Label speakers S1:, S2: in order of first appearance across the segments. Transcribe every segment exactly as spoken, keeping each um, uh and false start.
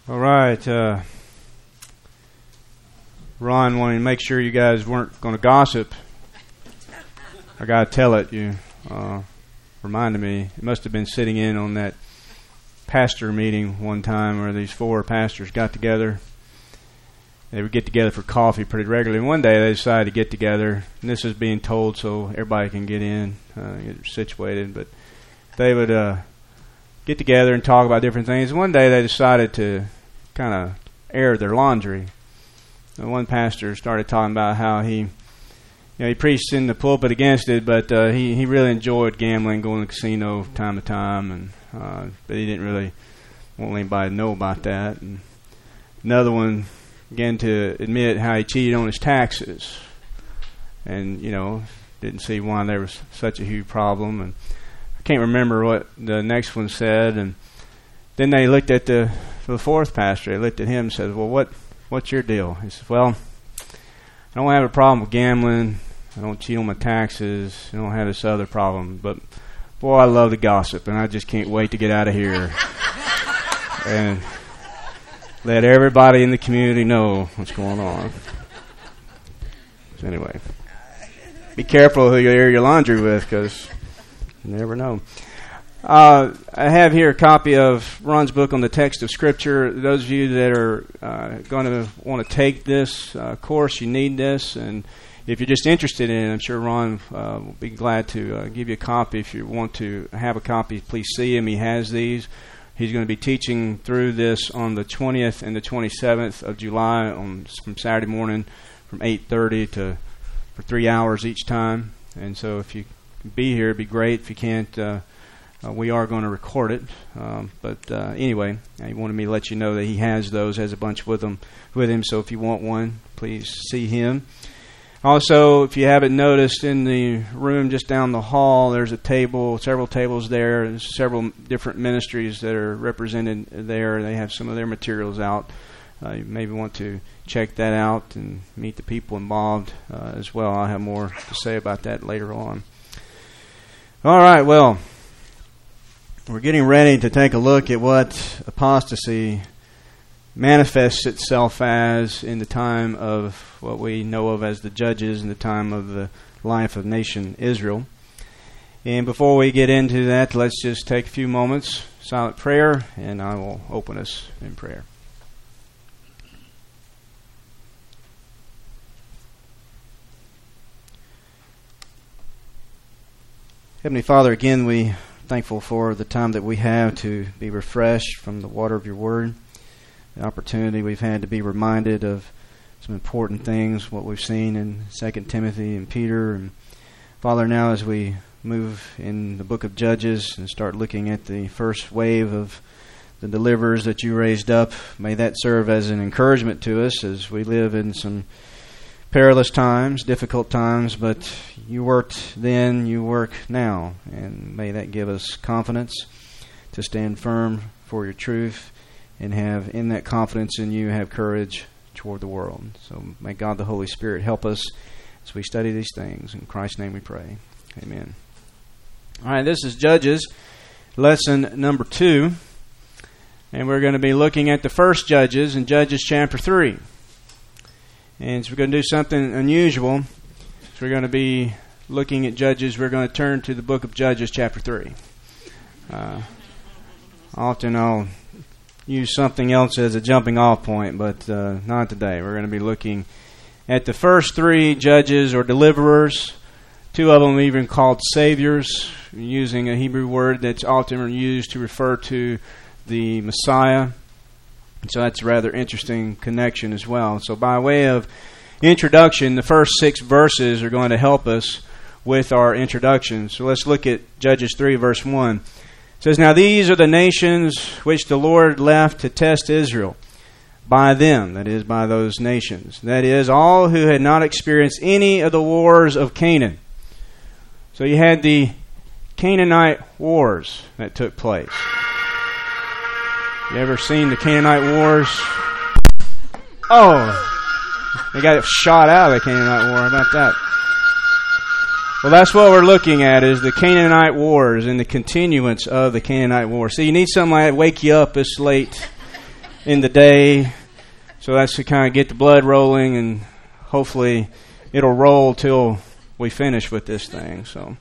S1: All right. Uh, Ron wanted to make sure you guys weren't going to gossip. I got to tell it. You uh, reminded me. It must have been sitting in on that pastor meeting one time where these four pastors got together. They would get together for coffee pretty regularly. And one day they decided to get together, and this is being told so everybody can get in, uh, get situated. But they would uh, get together and talk about different things. One day they decided to kind of air their laundry. And one pastor started talking about how he, you know, he preached in the pulpit against it, but uh, he he really enjoyed gambling, going to the casino time to time, and uh, but he didn't really want anybody to know about that. And another one began to admit how he cheated on his taxes, and you know, didn't see why there was such a huge problem. And I can't remember what the next one said. And then they looked at the the fourth pastor. They looked at him and said, "Well, what what's your deal?" He said, "Well, I don't have a problem with gambling. I don't cheat on my taxes. I don't have this other problem. But boy, I love to gossip, and I just can't wait to get out of here and let everybody in the community know what's going on." So anyway, be careful who you air your laundry with, because you never know. Uh, I have here a copy of Ron's book on the text of Scripture. Those of you that are uh, going to want to take this uh, course, you need this. And if you're just interested in it, I'm sure Ron uh, will be glad to uh, give you a copy. If you want to have a copy, please see him. He has these. He's going to be teaching through this on the twentieth and the twenty-seventh of July on from Saturday morning from eight thirty to for three hours each time. And so if you can be here, it'd be great. If you can't, uh, uh, we are going to record it. Um, but uh, anyway, he wanted me to let you know that he has those, has a bunch with him. With him. So if you want one, please see him. Also, if you haven't noticed, in the room just down the hall, there's a table, several tables there. There's several different ministries that are represented there. They have some of their materials out. Uh, you maybe want to check that out and meet the people involved uh, as well. I'll have more to say about that later on. All right, well, we're getting ready to take a look at what apostasy manifests itself as in the time of what we know of as the Judges, in the time of the life of nation Israel. And before we get into that, let's just take a few moments, silent prayer, and I will open us in prayer. Heavenly Father, again, we are thankful for the time that we have to be refreshed from the water of your word. The opportunity we've had to be reminded of some important things, what we've seen in Second Timothy and Peter. And Father, now as we move in the book of Judges and start looking at the first wave of the deliverers that you raised up, may that serve as an encouragement to us as we live in some perilous times, difficult times, but you worked then, you work now, and may that give us confidence to stand firm for your truth and have, in that confidence in you, have courage toward the world. So may God the Holy Spirit help us as we study these things. In Christ's name we pray. Amen. All right, this is Judges, lesson number two. And we're going to be looking at the first Judges in Judges chapter three. And so we're going to do something unusual. So we're going to be looking at Judges. We're going to turn to the book of Judges chapter three. Uh, often I'll use something else as a jumping off point, but uh, not today. We're going to be looking at the first three judges or deliverers, two of them even called saviors, using a Hebrew word that's often used to refer to the Messiah. So that's a rather interesting connection as well. So by way of introduction, the first six verses are going to help us with our introduction. So let's look at Judges three, verse one. It says, "Now these are the nations which the Lord left to test Israel by them," that is, by those nations. That is, all who had not experienced any of the wars of Canaan. So you had the Canaanite wars that took place. You ever seen the Canaanite wars? Oh, they got shot out of the Canaanite war. How about that? Well, that's what we're looking at, is the Canaanite wars and the continuance of the Canaanite war. See, you need something like that to wake you up this late in the day. So that's to kind of get the blood rolling, and hopefully it'll roll till we finish with this thing. So,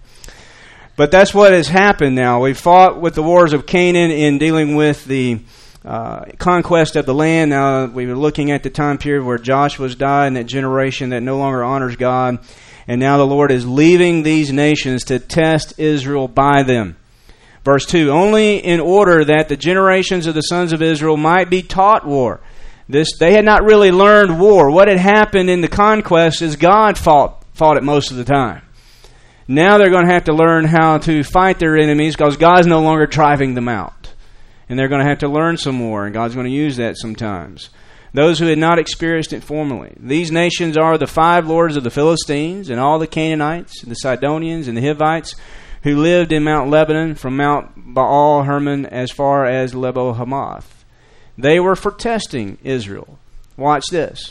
S1: but that's what has happened now. We've fought with the wars of Canaan in dealing with the uh, conquest of the land. Now we were looking at the time period where Joshua's died and that generation that no longer honors God. And now the Lord is leaving these nations to test Israel by them. Verse two, only in order that the generations of the sons of Israel might be taught war. This, they had not really learned war. What had happened in the conquest is God fought, fought it most of the time. Now they're going to have to learn how to fight their enemies because God's no longer driving them out. And they're going to have to learn some more, and God's going to use that sometimes. Those who had not experienced it formerly. These nations are the five lords of the Philistines and all the Canaanites, and the Sidonians and the Hivites who lived in Mount Lebanon from Mount Baal Hermon as far as Lebo Hamath. They were for testing Israel. Watch this.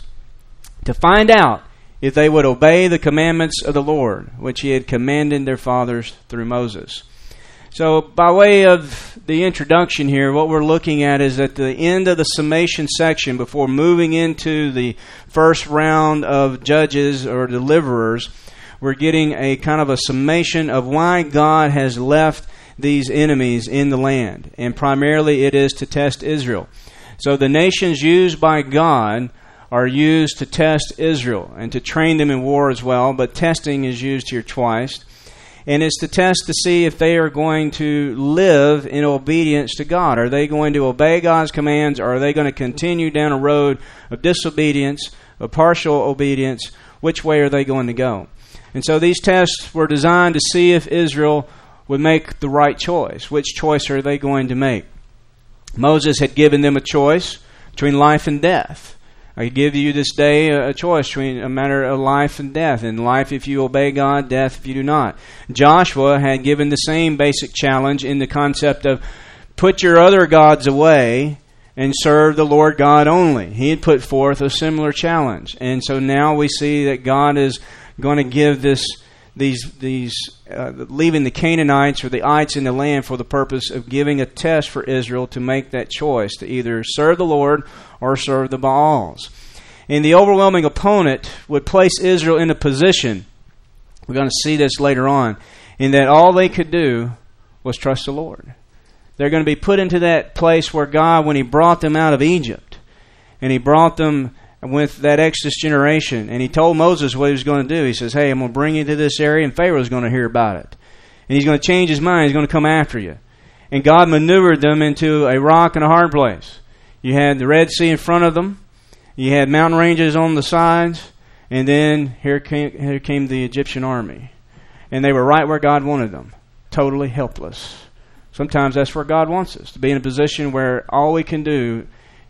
S1: To find out if they would obey the commandments of the Lord, which He had commanded their fathers through Moses. So, by way of the introduction here, what we're looking at is at the end of the summation section, before moving into the first round of judges or deliverers, we're getting a kind of a summation of why God has left these enemies in the land. And primarily it is to test Israel. So the nations used by God are used to test Israel and to train them in war as well, but testing is used here twice. And it's to test to see if they are going to live in obedience to God. Are they going to obey God's commands, or are they going to continue down a road of disobedience, of partial obedience? Which way are they going to go? And so these tests were designed to see if Israel would make the right choice. Which choice are they going to make? Moses had given them a choice between life and death. I give you this day a choice between a matter of life and death. In life if you obey God, death if you do not. Joshua had given the same basic challenge in the concept of put your other gods away and serve the Lord God only. He had put forth a similar challenge. And so now we see that God is going to give this these these uh, leaving the Canaanites or the ites in the land for the purpose of giving a test for Israel to make that choice to either serve the Lord or serve the Baals. And the overwhelming opponent would place Israel in a position, we're going to see this later on, in that all they could do was trust the Lord. They're going to be put into that place where God, when He brought them out of Egypt, and He brought them with that Exodus generation, and He told Moses what He was going to do. He says, hey, I'm going to bring you to this area, and Pharaoh's going to hear about it. And he's going to change his mind. He's going to come after you. And God maneuvered them into a rock and a hard place. You had the Red Sea in front of them. You had mountain ranges on the sides. And then here came, here came the Egyptian army. And they were right where God wanted them. Totally helpless. Sometimes that's where God wants us, to be in a position where all we can do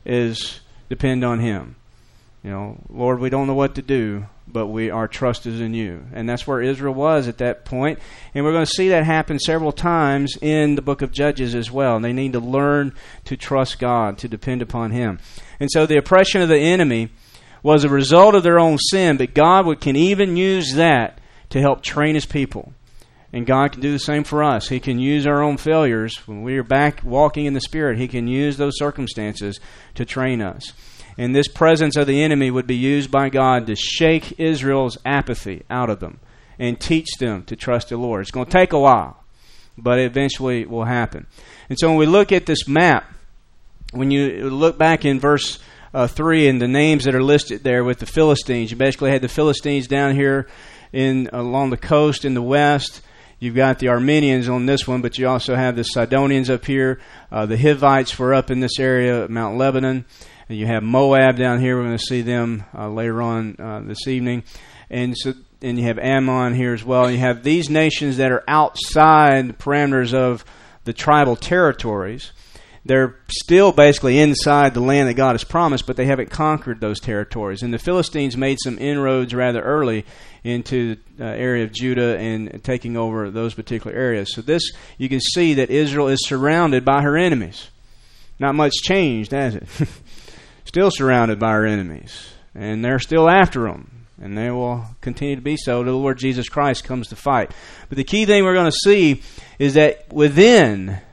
S1: is depend on Him. You know, Lord, we don't know what to do, but we our trust is in You. And that's where Israel was at that point. And we're going to see that happen several times in the book of Judges as well. And they need to learn to trust God, to depend upon Him. And so the oppression of the enemy was a result of their own sin, but God would, can even use that to help train His people. And God can do the same for us. He can use our own failures. When we are back walking in the Spirit, He can use those circumstances to train us. And this presence of the enemy would be used by God to shake Israel's apathy out of them and teach them to trust the Lord. It's going to take a while, but eventually it will happen. And so when we look at this map, when you look back in verse uh, three and the names that are listed there with the Philistines, you basically had the Philistines down here in along the coast in the west. You've got the Armenians on this one, but you also have the Sidonians up here. Uh, the Hivites were up in this area, Mount Lebanon. And you have Moab down here. We're going to see them uh, later on uh, this evening. And so, and you have Ammon here as well. You have these nations that are outside the parameters of the tribal territories. They're still basically inside the land that God has promised, but they haven't conquered those territories. And the Philistines made some inroads rather early into the uh, area of Judah and taking over those particular areas. So this, you can see that Israel is surrounded by her enemies. Not much changed, has it? Still surrounded by our enemies. And they're still after them. And they will continue to be so until the Lord Jesus Christ comes to fight. But the key thing we're going to see is that within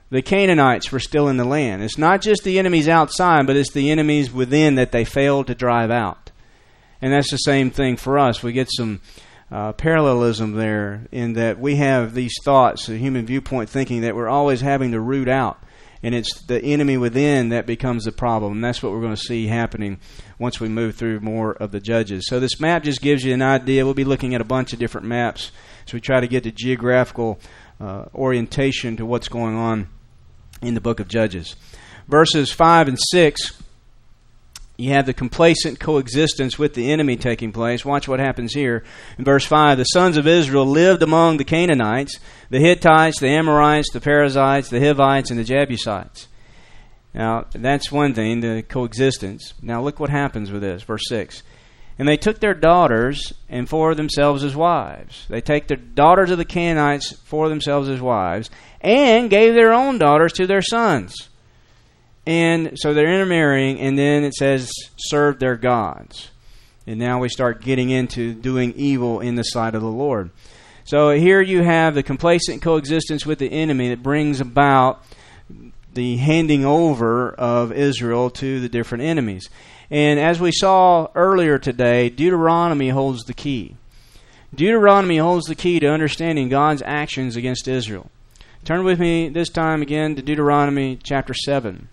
S1: the Canaanites were still in the land. It's not just the enemies outside, but it's the enemies within that they failed to drive out. And that's the same thing for us. We get some uh, parallelism there in that we have these thoughts, the human viewpoint thinking that we're always having to root out. And it's the enemy within that becomes the problem. And that's what we're going to see happening once we move through more of the Judges. So this map just gives you an idea. We'll be looking at a bunch of different maps. So we try to get the geographical uh, orientation to what's going on in the book of Judges. Verses five and six, you have the complacent coexistence with the enemy taking place. Watch what happens here. In verse five, the sons of Israel lived among the Canaanites, the Hittites, the Amorites, the Perizzites, the Hivites, and the Jebusites. Now, that's one thing, the coexistence. Now, look what happens with this. Verse six. And they took their daughters and for themselves as wives. They take the daughters of the Canaanites for themselves as wives, and gave their own daughters to their sons. And so they're intermarrying, and then it says, served their gods. And now we start getting into doing evil in the sight of the Lord. So here you have the complacent coexistence with the enemy that brings about the handing over of Israel to the different enemies. And as we saw earlier today, Deuteronomy holds the key. Deuteronomy holds the key to understanding God's actions against Israel. Turn with me this time again to Deuteronomy chapter seven.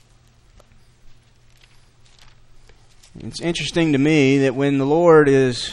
S1: It's interesting to me that when the Lord is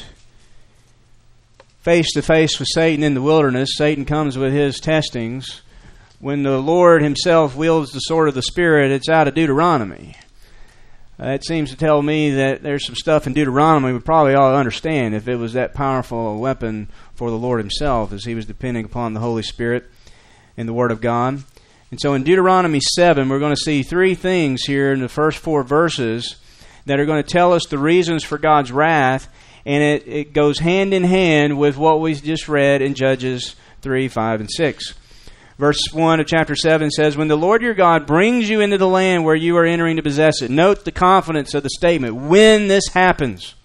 S1: face to face with Satan in the wilderness, Satan comes with his testings. When the Lord himself wields the sword of the Spirit, it's out of Deuteronomy. That seems to tell me that there's some stuff in Deuteronomy we probably ought to understand if it was that powerful a weapon for the Lord himself, as he was depending upon the Holy Spirit and the Word of God. And so in Deuteronomy seven, we're going to see three things here in the first four verses that are going to tell us the reasons for God's wrath, and it, it goes hand in hand with what we just read in Judges three, five, and six. Verse one of chapter seven says, when the Lord your God brings you into the land where you are entering to possess it. Note the confidence of the statement. When this happens.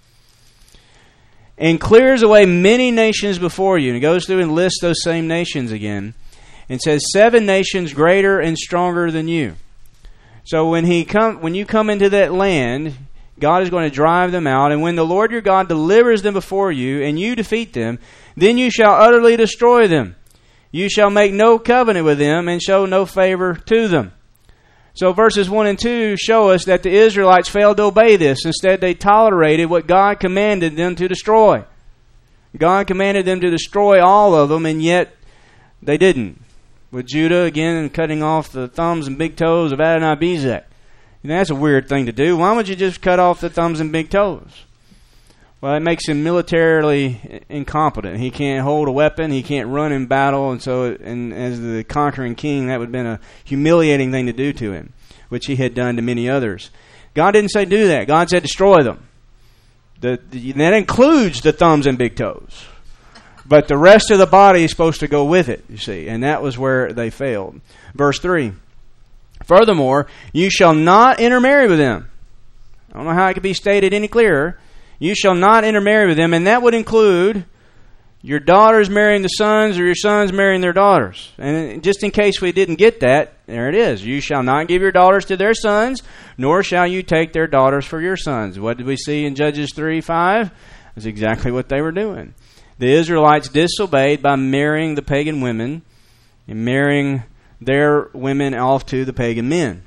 S1: And clears away many nations before you. And it goes through and lists those same nations again. And says, seven nations greater and stronger than you. So when he come, when you come into that land, God is going to drive them out. And when the Lord your God delivers them before you, and you defeat them, then you shall utterly destroy them. You shall make no covenant with them and show no favor to them. So verses one and two show us that the Israelites failed to obey this. Instead, they tolerated what God commanded them to destroy. God commanded them to destroy all of them, and yet they didn't. With Judah, again, cutting off the thumbs and big toes of Adonai-Bezek. And that's a weird thing to do. Why would you just cut off the thumbs and big toes? Well, it makes him militarily incompetent. He can't hold a weapon. He can't run in battle. And so, and as the conquering king, that would have been a humiliating thing to do to him, which he had done to many others. God didn't say do that. God said destroy them. The, the, that includes the thumbs and big toes. But the rest of the body is supposed to go with it, you see. And that was where they failed. Verse three. Furthermore, you shall not intermarry with them. I don't know how it could be stated any clearer. You shall not intermarry with them, and that would include your daughters marrying the sons or your sons marrying their daughters. And just in case we didn't get that, there it is. You shall not give your daughters to their sons, nor shall you take their daughters for your sons. What did we see in Judges three five? That's exactly what they were doing. The Israelites disobeyed by marrying the pagan women and marrying their women off to the pagan men.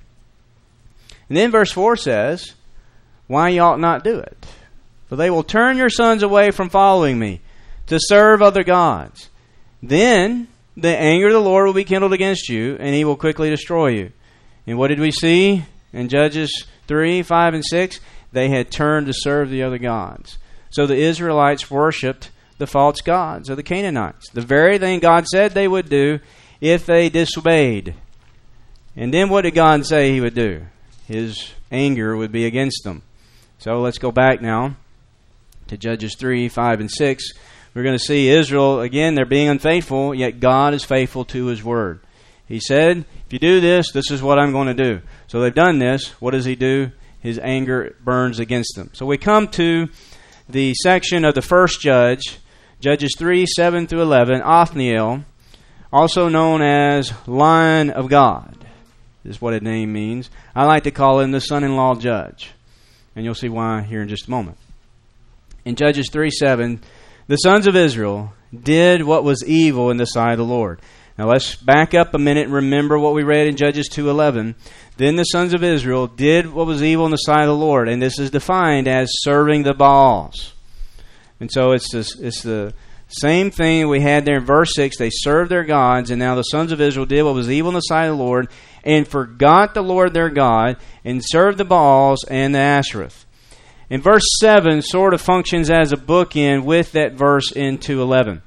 S1: And then verse four says, why you ought not do it. For they will turn your sons away from following me to serve other gods. Then the anger of the Lord will be kindled against you, and he will quickly destroy you. And what did we see in Judges three, five, and six? They had turned to serve the other gods. So the Israelites worshipped the false gods of the Canaanites. The very thing God said they would do if they disobeyed. And then what did God say he would do? His anger would be against them. So let's go back now to Judges three, five, and six. We're going to see Israel, again, they're being unfaithful, yet God is faithful to his word. He said, if you do this, this is what I'm going to do. So they've done this. What does he do? His anger burns against them. So we come to the section of the first judge, Judges three, seven through eleven, Othniel, also known as Lion of God, is what his name means. I like to call him the son-in-law judge, and you'll see why here in just a moment. In Judges three seven, the sons of Israel did what was evil in the sight of the Lord. Now let's back up a minute and remember what we read in Judges two eleven. Then the sons of Israel did what was evil in the sight of the Lord, and this is defined as serving the Baals. And so it's this, it's the same thing we had there in verse six. They served their gods, and now the sons of Israel did what was evil in the sight of the Lord, and forgot the Lord their God, and served the Baals and the Ashereth. And verse seven sort of functions as a bookend with that verse in two eleven.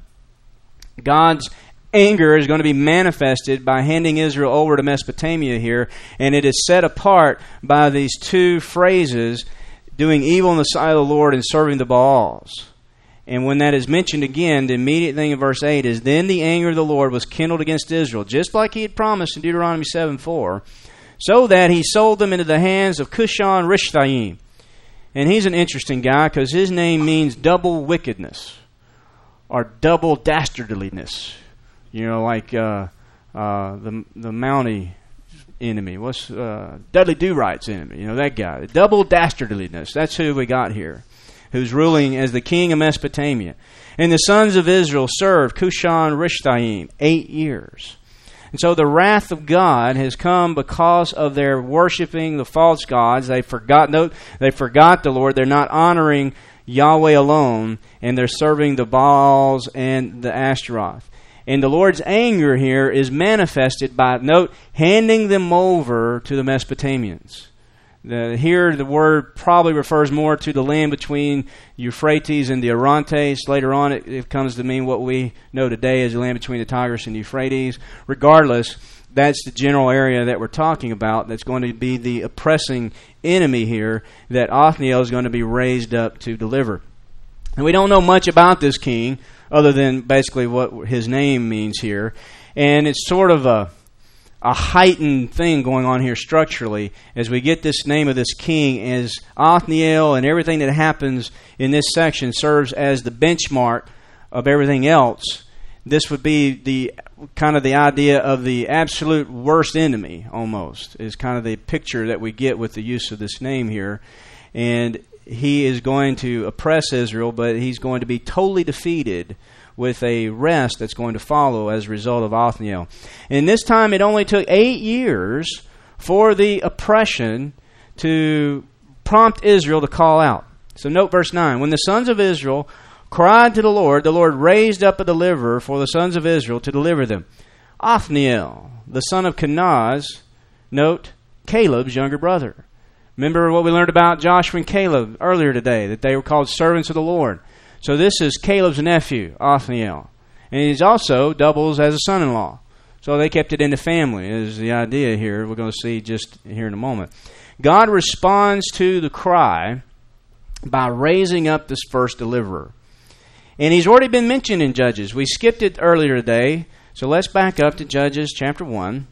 S1: God's anger is going to be manifested by handing Israel over to Mesopotamia here, and it is set apart by these two phrases, doing evil in the sight of the Lord and serving the Baals. And when that is mentioned again, the immediate thing in verse eight is, then the anger of the Lord was kindled against Israel, just like he had promised in Deuteronomy seven four, so that he sold them into the hands of Cushan Rishathaim. And he's an interesting guy because his name means double wickedness or double dastardliness. You know, like uh, uh, the the Mountie enemy. What's uh, Dudley Do-Right's enemy? You know, that guy. Double dastardliness. That's who we got here, who's ruling as the king of Mesopotamia. And the sons of Israel served Cushan Rishathaim eight years. And so the wrath of God has come because of their worshiping the false gods. They forgot, no, they forgot the Lord. They're not honoring Yahweh alone, and they're serving the Baals and the Ashtaroth. And the Lord's anger here is manifested by, note, handing them over to the Mesopotamians. The, here the word probably refers more to the land between Euphrates and the Orontes. Later on it, it comes to mean what we know today as the land between the Tigris and the Euphrates. Regardless, that's the general area that we're talking about that's going to be the oppressing enemy here that Othniel is going to be raised up to deliver. And we don't know much about this king other than basically what his name means here. And it's sort of a a heightened thing going on here structurally as we get this name of this king, as Othniel and everything that happens in this section serves as the benchmark of everything else. This would be the kind of the idea of the absolute worst enemy, almost, is kind of the picture that we get with the use of this name here. And he is going to oppress Israel, but he's going to be totally defeated with a rest that's going to follow as a result of Othniel. And this time it only took eight years for the oppression to prompt Israel to call out. So note verse nine. When the sons of Israel cried to the Lord, the Lord raised up a deliverer for the sons of Israel to deliver them. Othniel, the son of Kenaz, note, Caleb's younger brother. Remember what we learned about Joshua and Caleb earlier today, that they were called servants of the Lord. So this is Caleb's nephew, Othniel. And he's also doubles as a son-in-law. So they kept it in the family is the idea here. We're going to see just here in a moment. God responds to the cry by raising up this first deliverer. And he's already been mentioned in Judges. We skipped it earlier today. So let's back up to Judges chapter one.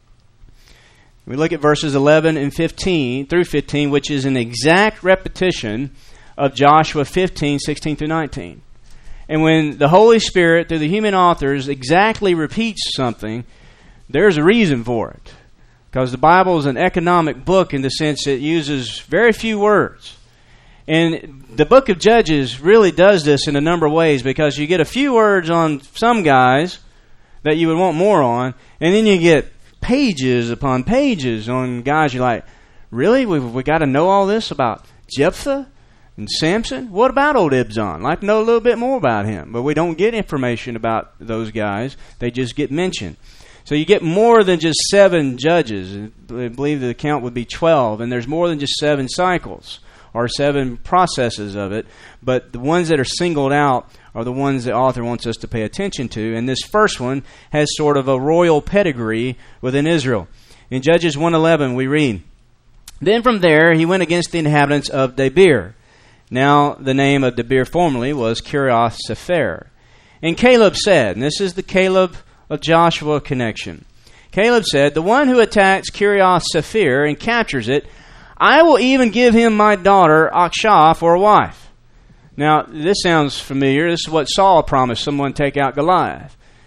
S1: We look at verses eleven and fifteen through fifteen, which is an exact repetition of Joshua fifteen, sixteen through nineteen. And when the Holy Spirit, through the human authors, exactly repeats something, there's a reason for it. Because the Bible is an economic book in the sense it uses very few words. And the book of Judges really does this in a number of ways, because you get a few words on some guys that you would want more on, and then you get pages upon pages on guys you're like, really? We've we got to know all this about Jephthah and Samson? What about old Ibzan? I'd like to know a little bit more about him. But we don't get information about those guys. They just get mentioned. So you get more than just seven judges. I believe the count would be twelve. And there's more than just seven cycles or seven processes of it. But the ones that are singled out are the ones the author wants us to pay attention to. And this first one has sort of a royal pedigree within Israel. In Judges one eleven we read, Then from there he went against the inhabitants of Debir. Now, the name of Debir formerly was Kiriath Sepher. And Caleb said, and this is the Caleb of Joshua connection. Caleb said, the one who attacks Kiriath Sepher and captures it, I will even give him my daughter Akshah for a wife. Now, this sounds familiar. This is what Saul promised someone take out Goliath.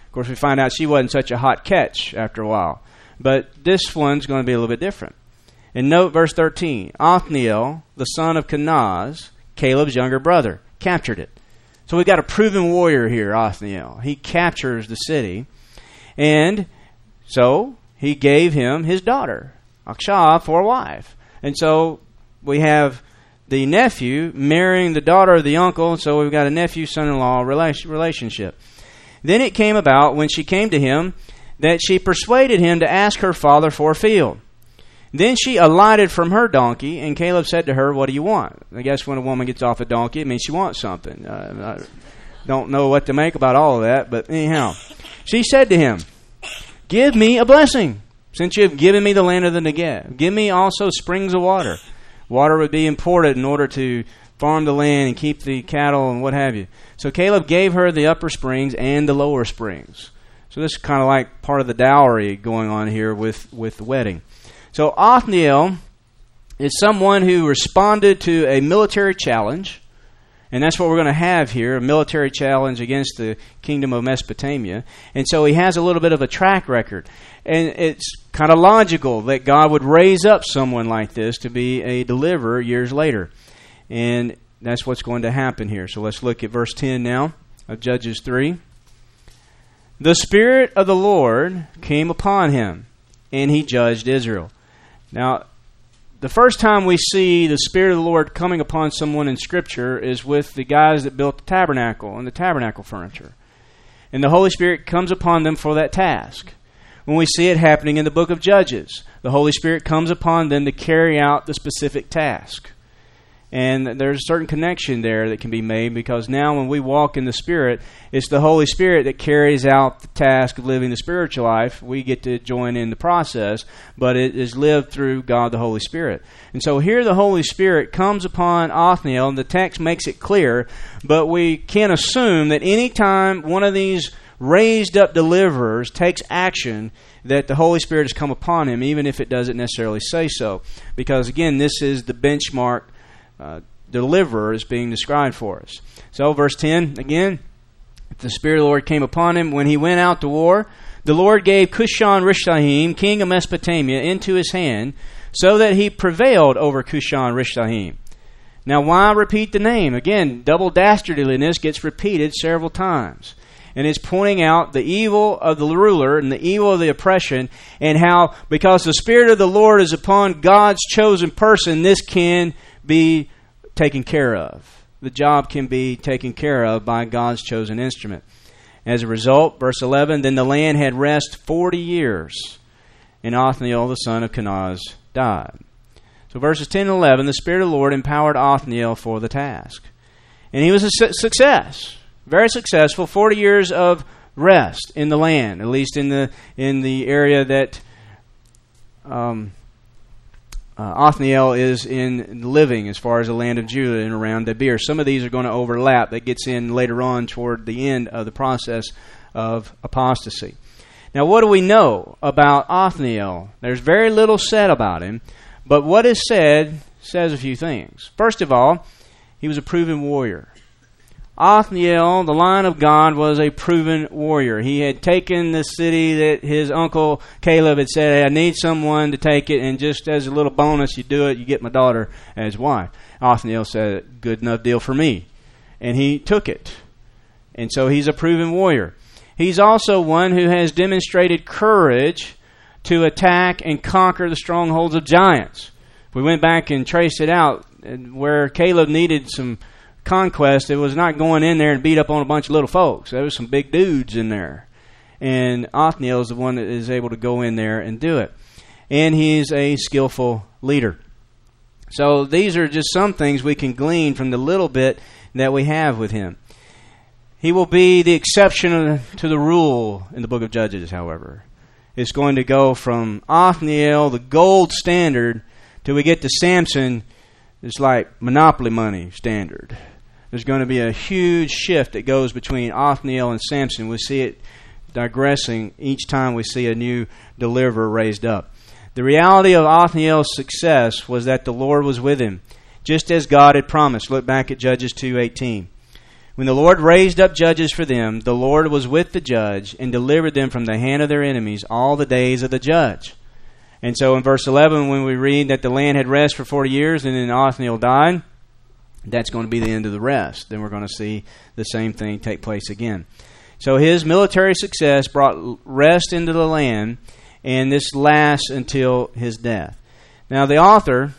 S1: Of course, we find out she wasn't such a hot catch after a while. But this one's going to be a little bit different. And note verse thirteen. Othniel, the son of Kenaz, Caleb's younger brother, captured it. So we've got a proven warrior here, Othniel. He captures the city. And so he gave him his daughter, Achshah, for a wife. And so we have the nephew marrying the daughter of the uncle. So we've got a nephew-son-in-law relationship. Then it came about, when she came to him, that she persuaded him to ask her father for a field. Then she alighted from her donkey, and Caleb said to her, "What do you want?" I guess when a woman gets off a donkey, it means she wants something. Uh, I don't know what to make about all of that, but anyhow. She said to him, "Give me a blessing, since you have given me the land of the Negev. Give me also springs of water." Water would be imported in order to farm the land and keep the cattle and what have you. So Caleb gave her the upper springs and the lower springs. So this is kind of like part of the dowry going on here with, with the wedding. So Othniel is someone who responded to a military challenge, and that's what we're going to have here, a military challenge against the kingdom of Mesopotamia. And so he has a little bit of a track record. And it's kind of logical that God would raise up someone like this to be a deliverer years later. And that's what's going to happen here. So let's look at verse ten now of Judges three. The Spirit of the Lord came upon him, and he judged Israel. Now, the first time we see the Spirit of the Lord coming upon someone in Scripture is with the guys that built the tabernacle and the tabernacle furniture. And the Holy Spirit comes upon them for that task. When we see it happening in the book of Judges, the Holy Spirit comes upon them to carry out the specific task. And there's a certain connection there that can be made, because now when we walk in the Spirit, it's the Holy Spirit that carries out the task of living the spiritual life. We get to join in the process, but it is lived through God the Holy Spirit. And so here the Holy Spirit comes upon Othniel, and the text makes it clear, but we can assume that any time one of these raised up deliverers takes action, that the Holy Spirit has come upon him, even if it doesn't necessarily say so. Because again, this is the benchmark Uh, deliverer is being described for us. So verse ten, again, the Spirit of the Lord came upon him when he went out to war. The Lord gave Cushan-Rishathaim, king of Mesopotamia, into his hand, so that he prevailed over Cushan-Rishathaim. Now why repeat the name? Again, double dastardliness gets repeated several times. And it's pointing out the evil of the ruler and the evil of the oppression, and how, because the Spirit of the Lord is upon God's chosen person, this can be taken care of. The job can be taken care of by God's chosen instrument. As a result, verse eleven, then the land had rest forty years, and Othniel, the son of Kenaz, died. So verses ten and eleven, the Spirit of the Lord empowered Othniel for the task. And he was a su- success. Very successful. forty years of rest in the land, at least in the in the area that um, uh, Othniel is in living, as far as the land of Judah and around Debir. Some of these are going to overlap. That gets in later on toward the end of the process of apostasy. Now, what do we know about Othniel? There's very little said about him, but what is said says a few things. First of all, he was a proven warrior. Othniel, the line of God, was a proven warrior. He had taken the city that his uncle Caleb had said, hey, I need someone to take it, and just as a little bonus, you do it, you get my daughter as wife. Othniel said, good enough deal for me. And he took it. And so he's a proven warrior. He's also one who has demonstrated courage to attack and conquer the strongholds of giants. If we went back and traced it out, where Caleb needed some conquest, it was not going in there and beat up on a bunch of little folks. There was some big dudes in there. And Othniel is the one that is able to go in there and do it. And he's a skillful leader. So these are just some things we can glean from the little bit that we have with him. He will be the exception to the rule in the book of Judges, however. It's going to go from Othniel, the gold standard, till we get to Samson. It's like monopoly money standard. There's going to be a huge shift that goes between Othniel and Samson. We see it digressing each time we see a new deliverer raised up. The reality of Othniel's success was that the Lord was with him, just as God had promised. Look back at Judges two eighteen. When the Lord raised up judges for them, the Lord was with the judge and delivered them from the hand of their enemies all the days of the judge. And so in verse eleven, when we read that the land had rest for forty years and then Othniel died, that's going to be the end of the rest. Then we're going to see the same thing take place again. So his military success brought rest into the land, and this lasts until his death. Now the author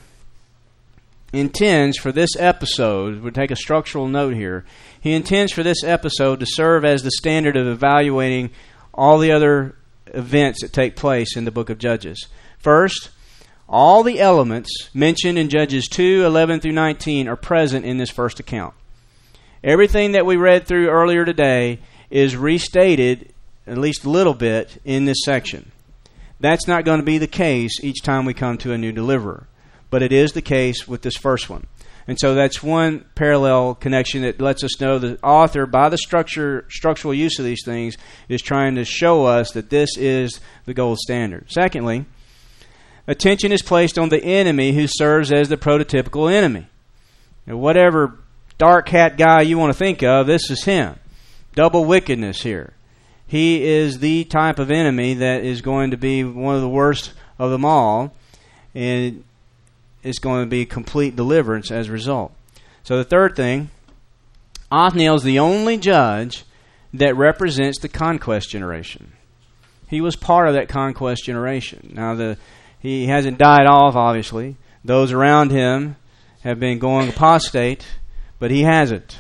S1: intends for this episode, we'll take a structural note here, he intends for this episode to serve as the standard of evaluating all the other events that take place in the book of Judges. First, all the elements mentioned in Judges two, eleven through nineteen are present in this first account. Everything that we read through earlier today is restated, at least a little bit, in this section. That's not going to be the case each time we come to a new deliverer, but it is the case with this first one. And so that's one parallel connection that lets us know the author, by the structure, structural use of these things, is trying to show us that this is the gold standard. Secondly, attention is placed on the enemy who serves as the prototypical enemy. Now, whatever dark hat guy you want to think of, this is him. Double wickedness here. He is the type of enemy that is going to be one of the worst of them all, and it's going to be complete deliverance as a result. So the third thing, Othniel is the only judge that represents the conquest generation. He was part of that conquest generation. Now, the he hasn't died off, obviously. Those around him have been going apostate, but he hasn't.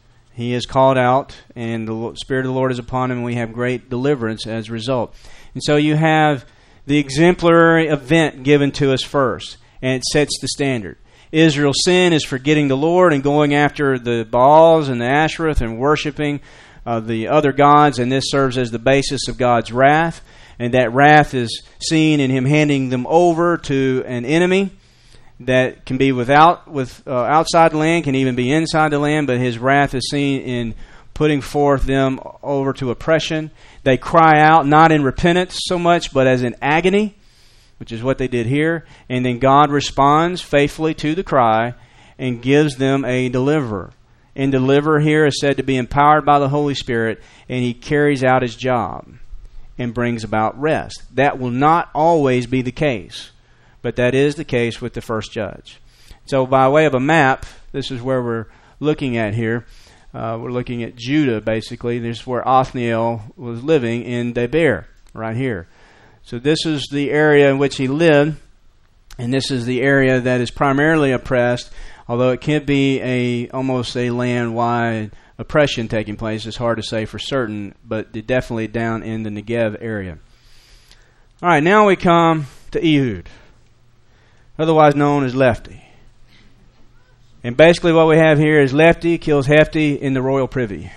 S1: He is called out, and the Spirit of the Lord is upon him, and we have great deliverance as a result. And so you have the exemplary event given to us first, and it sets the standard. Israel's sin is forgetting the Lord and going after the Baals and the Ashereth and worshiping uh, the other gods, and this serves as the basis of God's wrath. And that wrath is seen in him handing them over to an enemy that can be without, with uh, outside the land, can even be inside the land, but his wrath is seen in putting forth them over to oppression. They cry out, not in repentance so much, but as in agony, which is what they did here. And then God responds faithfully to the cry and gives them a deliverer. And deliverer here is said to be empowered by the Holy Spirit, and he carries out his job and brings about rest. That will not always be the case, but that is the case with the first judge. So by way of a map, this is where we're looking at here. Uh, we're looking at Judah, basically. This is where Othniel was living in Debir, right here. So this is the area in which he lived, and this is the area that is primarily oppressed, although it can be a almost a land-wide oppression taking place. It's hard to say for certain, but definitely down in the Negev area. All right, now we come to Ehud, otherwise known as Lefty. And basically what we have here is Lefty kills Hefty in the royal privy.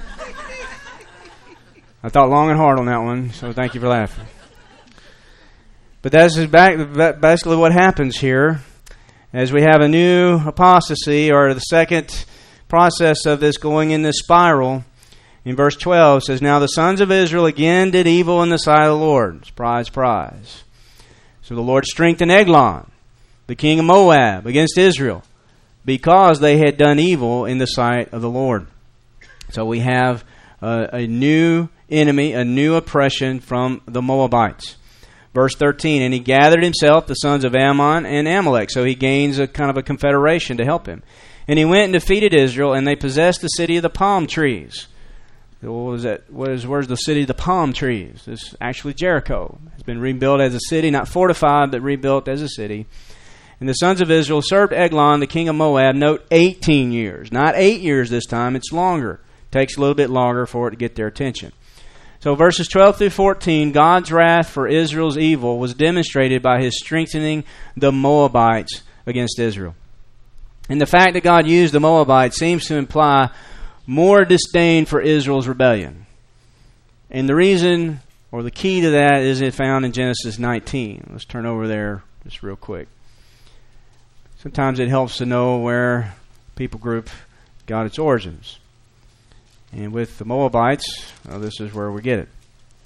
S1: I thought long and hard on that one, so thank you for laughing. But that's basically what happens here, as we have a new apostasy, or the second process of this going in this spiral. In verse twelve, it says, "Now the sons of Israel again did evil in the sight of the Lord." Surprise, surprise. So the Lord strengthened Eglon, the king of Moab, against Israel, because they had done evil in the sight of the Lord. So we have a, a new enemy, a new oppression from the Moabites. Verse thirteen, "And he gathered himself the sons of Ammon and Amalek." So he gains a kind of a confederation to help him. "And he went and defeated Israel, and they possessed the city of the palm trees." What was that? What is, where's the city of the palm trees? It's actually Jericho. It's been rebuilt as a city, not fortified, but rebuilt as a city. "And the sons of Israel served Eglon, the king of Moab," note eighteen years. Not eight years this time, it's longer. It takes a little bit longer for it to get their attention. So verses twelve through fourteen, God's wrath for Israel's evil was demonstrated by his strengthening the Moabites against Israel. And the fact that God used the Moabites seems to imply more disdain for Israel's rebellion. And the reason, or the key to that, is it found in Genesis nineteen. Let's turn over there just real quick. Sometimes it helps to know where people group got its origins. And with the Moabites, well, this is where we get it.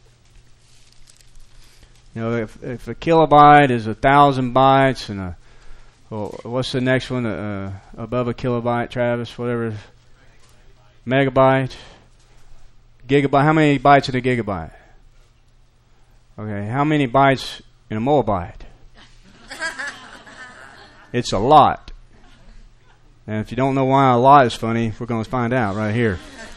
S1: You know, if, if a kilobyte is a thousand bytes, and a, well, what's the next one uh, above a kilobyte, Travis? Whatever. megabyte, gigabyte. How many bytes in a gigabyte? Okay, how many bytes in a moabite? It's a lot. And if you don't know why a lot is funny, we're going to find out right here.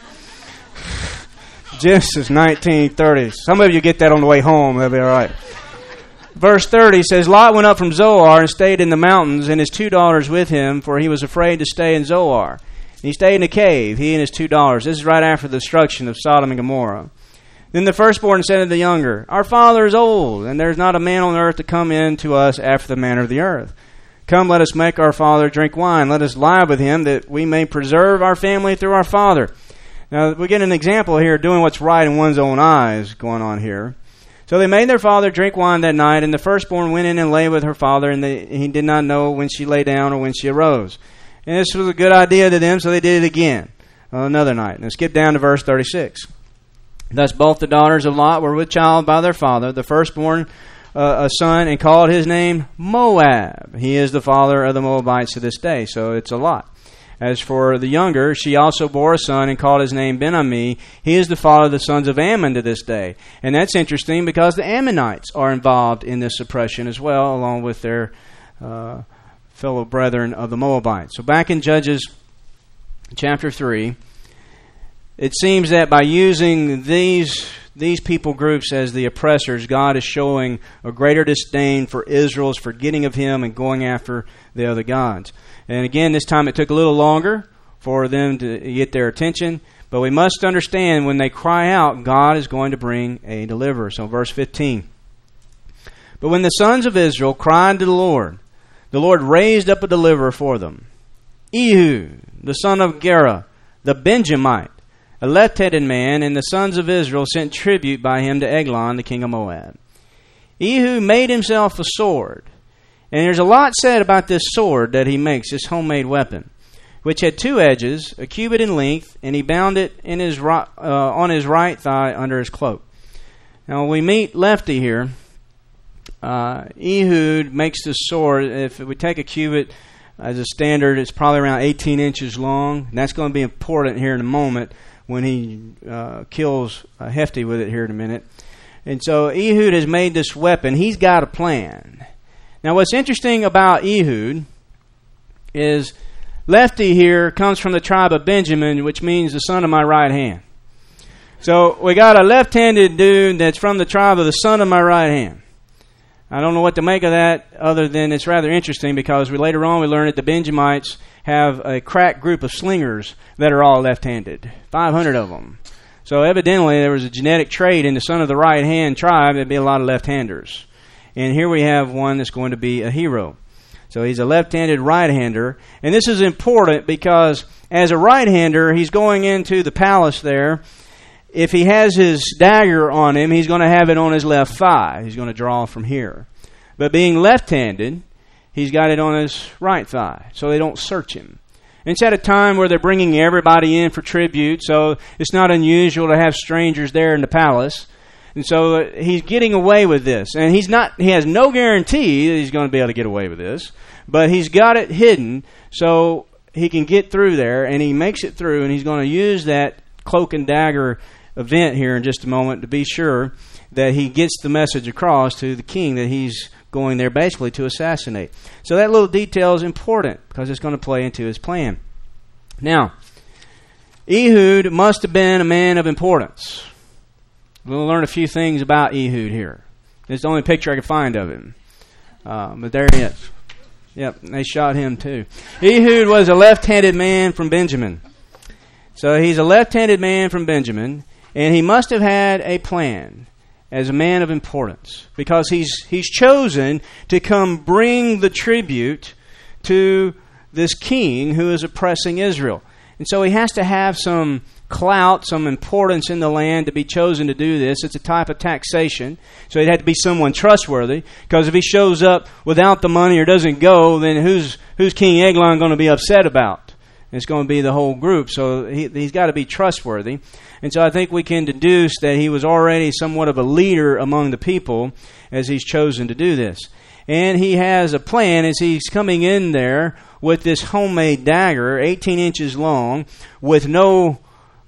S1: Genesis nineteen thirty. Some of you get that on the way home. That'll be all right. Verse thirty says, Lot went up from Zoar and stayed in the mountains, and his two daughters with him, for he was afraid to stay in Zoar. And he stayed in a cave, he and his two daughters. This is right after the destruction of Sodom and Gomorrah. Then the firstborn said to the younger, Our father is old, and there is not a man on earth to come in to us after the manner of the earth. Come, let us make our father drink wine. Let us lie with him, that we may preserve our family through our father. Now, we get an example here, doing what's right in one's own eyes going on here. So they made their father drink wine that night, and the firstborn went in and lay with her father, and they, he did not know when she lay down or when she arose. And this was a good idea to them, so they did it again uh, another night. Now skip down to verse thirty-six. Thus both the daughters of Lot were with child by their father, the firstborn uh, a son, and called his name Moab. He is the father of the Moabites to this day, so it's a lot. As for the younger, she also bore a son and called his name Ben-Ami. He is the father of the sons of Ammon to this day. And that's interesting because the Ammonites are involved in this suppression as well, along with their uh, fellow brethren of the Moabites. So back in Judges chapter three, it seems that by using these these people groups as the oppressors, God is showing a greater disdain for Israel's forgetting of Him and going after the other gods. And again, this time it took a little longer for them to get their attention. But we must understand when they cry out, God is going to bring a deliverer. So verse fifteen. But when the sons of Israel cried to the Lord, the Lord raised up a deliverer for them. Ehud, the son of Gera, the Benjamite, a left-handed man, and the sons of Israel sent tribute by him to Eglon, the king of Moab. Ehud made himself a sword. And there's a lot said about this sword that he makes, this homemade weapon, which had two edges, a cubit in length, and he bound it in his right, uh, on his right thigh under his cloak. Now, we meet Lefty here. Uh, Ehud makes this sword. If we take a cubit as a standard, it's probably around eighteen inches long. And that's going to be important here in a moment when he uh, kills uh, Hefty with it here in a minute. And so Ehud has made this weapon. He's got a plan. Now, what's interesting about Ehud is Lefty here comes from the tribe of Benjamin, which means the son of my right hand. So we got a left-handed dude that's from the tribe of the son of my right hand. I don't know what to make of that other than it's rather interesting because we, later on we learn that the Benjamites have a crack group of slingers that are all left-handed, five hundred of them. So evidently there was a genetic trait in the son of the right-hand tribe. There'd be a lot of left-handers. And here we have one that's going to be a hero. So he's a left-handed right-hander. And this is important because as a right-hander, he's going into the palace there. If he has his dagger on him, he's going to have it on his left thigh. He's going to draw from here. But being left-handed, he's got it on his right thigh, so they don't search him. And it's at a time where they're bringing everybody in for tribute, so it's not unusual to have strangers there in the palace. And so he's getting away with this. And he's not. He has no guarantee that he's going to be able to get away with this, but he's got it hidden so he can get through there, and he makes it through, and he's going to use that cloak and dagger event here in just a moment to be sure that he gets the message across to the king that he's going there basically to assassinate. So that little detail is important because it's going to play into his plan. Now, Ehud must have been a man of importance. We'll learn a few things about Ehud here. It's the only picture I could find of him. Uh, but there he is. Yep, they shot him too. Ehud was a left-handed man from Benjamin. So he's a left-handed man from Benjamin. And he must have had a plan as a man of importance because he's he's chosen to come bring the tribute to this king who is oppressing Israel. And so he has to have some clout, some importance in the land to be chosen to do this. It's a type of taxation. So it had to be someone trustworthy because if he shows up without the money or doesn't go, then who's, who's King Eglon going to be upset about? It's going to be the whole group. So he, he's got to be trustworthy. And so I think we can deduce that he was already somewhat of a leader among the people as he's chosen to do this. And he has a plan as he's coming in there with this homemade dagger, eighteen inches long, with no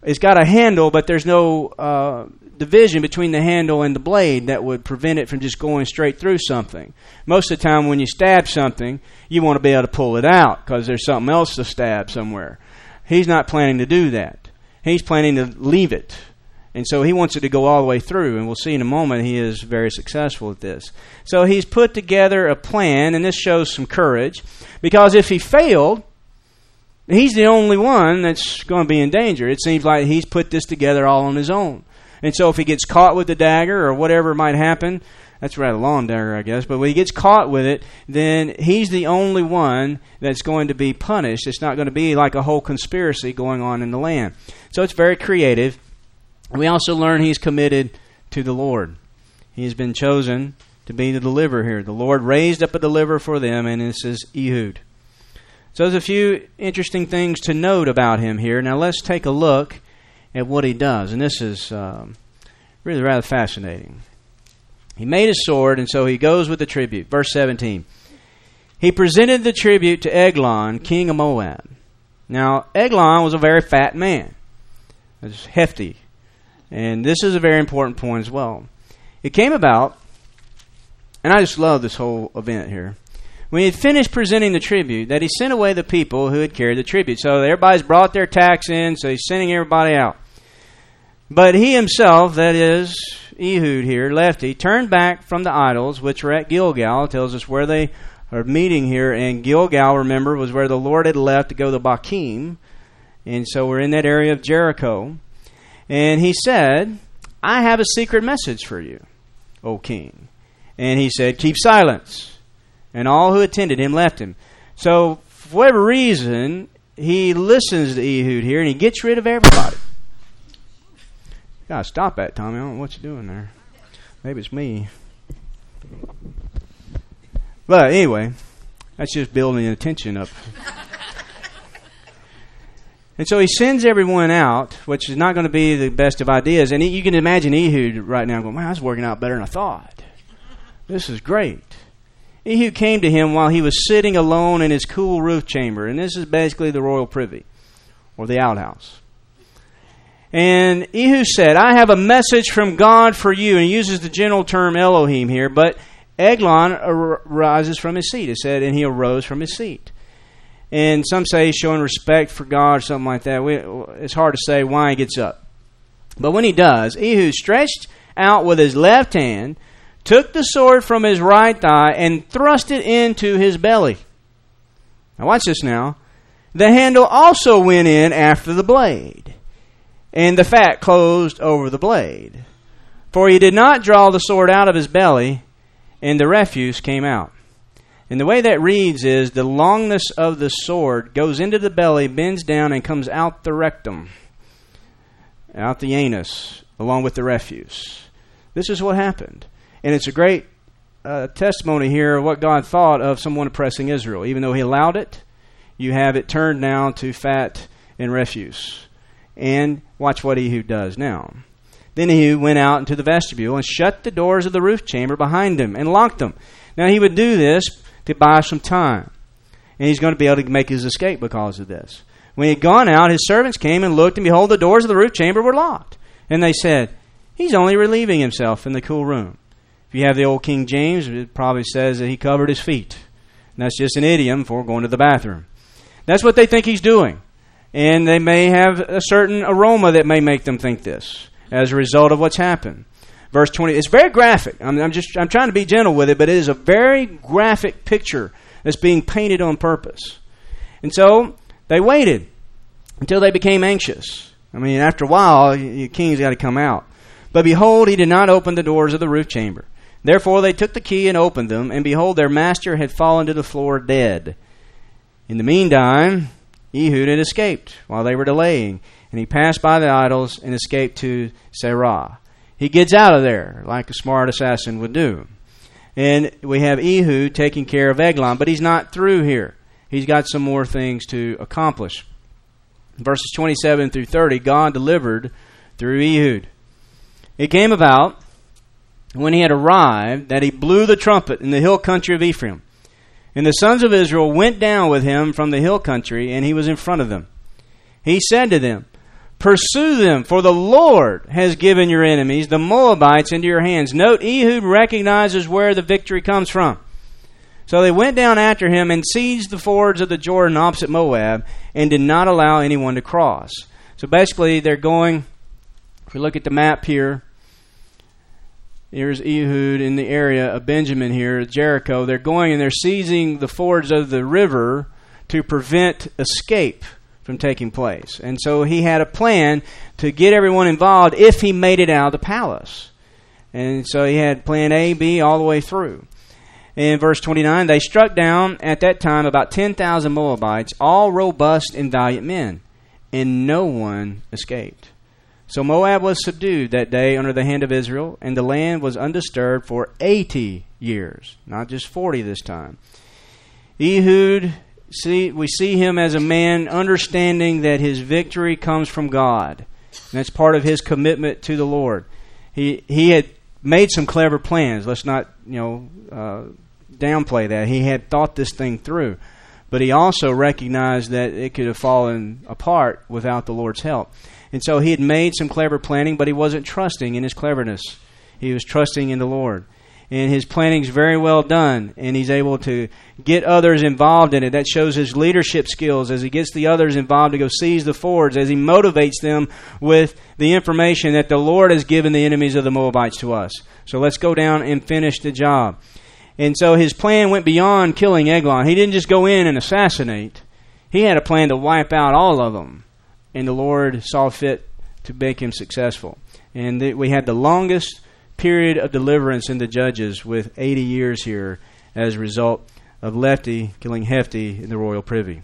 S1: it's got a handle, but there's no uh, division between the handle and the blade that would prevent it from just going straight through something. Most of the time when you stab something, you want to be able to pull it out because there's something else to stab somewhere. He's not planning to do that. He's planning to leave it. And so he wants it to go all the way through, and we'll see in a moment he is very successful at this. So he's put together a plan, and this shows some courage, because if he failed, he's the only one that's going to be in danger. It seems like he's put this together all on his own. And so if he gets caught with the dagger or whatever might happen, that's right, a long dagger, I guess, but when he gets caught with it, then he's the only one that's going to be punished. It's not going to be like a whole conspiracy going on in the land. So it's very creative. We also learn he's committed to the Lord. He's been chosen to be the deliverer here. The Lord raised up a deliverer for them, and this is Ehud. So there's a few interesting things to note about him here. Now let's take a look at what he does. And this is um, really rather fascinating. He made a sword, and so he goes with the tribute. Verse seventeen. He presented the tribute to Eglon, king of Moab. Now, Eglon was a very fat man. It was hefty. And this is a very important point as well. It came about, and I just love this whole event here, when he had finished presenting the tribute, that he sent away the people who had carried the tribute. So everybody's brought their tax in, so he's sending everybody out. But he himself, that is Ehud here, Lefty, turned back from the idols which were at Gilgal. It tells us where they are meeting here. And Gilgal, remember, was where the Lord had left to go to Bochim. And so we're in that area of Jericho. And he said, I have a secret message for you, O king. And he said, keep silence. And all who attended him left him. So, for whatever reason, he listens to Ehud here, and he gets rid of everybody. You gotta stop that, Tommy. I don't know what you're doing there. Maybe it's me. But anyway, that's just building the attention up. And so he sends everyone out, which is not going to be the best of ideas. And he, you can imagine Ehud right now going, wow, that's working out better than I thought. This is great. Ehud came to him while he was sitting alone in his cool roof chamber. And this is basically the royal privy, or the outhouse. And Ehud said, I have a message from God for you. And he uses the general term Elohim here. But Eglon arises from his seat. It said, and he arose from his seat. And some say he's showing respect for God or something like that. We, it's hard to say why he gets up. But when he does, Ehud stretched out with his left hand, took the sword from his right thigh, and thrust it into his belly. Now watch this now. The handle also went in after the blade, and the fat closed over the blade. For he did not draw the sword out of his belly, and the refuse came out. And the way that reads is, the longness of the sword goes into the belly, bends down, and comes out the rectum, out the anus, along with the refuse. This is what happened. And it's a great uh, testimony here of what God thought of someone oppressing Israel. Even though he allowed it, you have it turned now to fat and refuse. And watch what Ehud does now. Then Ehud went out into the vestibule and shut the doors of the roof chamber behind him and locked them. Now he would do this to buy some time. And he's going to be able to make his escape because of this. When he had gone out, his servants came and looked, and behold, the doors of the roof chamber were locked. And they said, he's only relieving himself in the cool room. If you have the old King James, it probably says that he covered his feet. And that's just an idiom for going to the bathroom. That's what they think he's doing. And they may have a certain aroma that may make them think this as a result of what's happened. Verse twenty, it's very graphic. I'm, I'm just I'm trying to be gentle with it, but it is a very graphic picture that's being painted on purpose. And so they waited until they became anxious. I mean, after a while, your king's got to come out. But behold, he did not open the doors of the roof chamber. Therefore they took the key and opened them, and behold, their master had fallen to the floor dead. In the meantime, Ehud had escaped while they were delaying, and he passed by the idols and escaped to Serah. He gets out of there like a smart assassin would do. And we have Ehud taking care of Eglon, but he's not through here. He's got some more things to accomplish. Verses twenty-seven through thirty, God delivered through Ehud. It came about when he had arrived that he blew the trumpet in the hill country of Ephraim. And the sons of Israel went down with him from the hill country, and he was in front of them. He said to them, Pursue them, for the Lord has given your enemies, the Moabites, into your hands. Note, Ehud recognizes where the victory comes from. So they went down after him and seized the fords of the Jordan opposite Moab and did not allow anyone to cross. So basically they're going, if we look at the map here, here's Ehud in the area of Benjamin here, Jericho. They're going and they're seizing the fords of the river to prevent escape from taking place. And so he had a plan to get everyone involved if he made it out of the palace. And so he had plan A, B, all the way through. In verse twenty-nine, they struck down at that time about ten thousand Moabites, all robust and valiant men, and no one escaped. So Moab was subdued that day under the hand of Israel, and the land was undisturbed for eighty years, not just forty this time. Ehud, see, we see him as a man understanding that his victory comes from God. And that's part of his commitment to the Lord. He he had made some clever plans. Let's not, you know, uh, downplay that. He had thought this thing through. But he also recognized that it could have fallen apart without the Lord's help. And so he had made some clever planning, but he wasn't trusting in his cleverness. He was trusting in the Lord. And his planning is very well done, and he's able to get others involved in it. That shows his leadership skills as he gets the others involved to go seize the fords, as he motivates them with the information that the Lord has given the enemies of the Moabites to us. So let's go down and finish the job. And so his plan went beyond killing Eglon. He didn't just go in and assassinate. He had a plan to wipe out all of them. And the Lord saw fit to make him successful. And th- we had the longest period of deliverance in the Judges with eighty years here as a result of Lefty killing Hefty in the royal privy.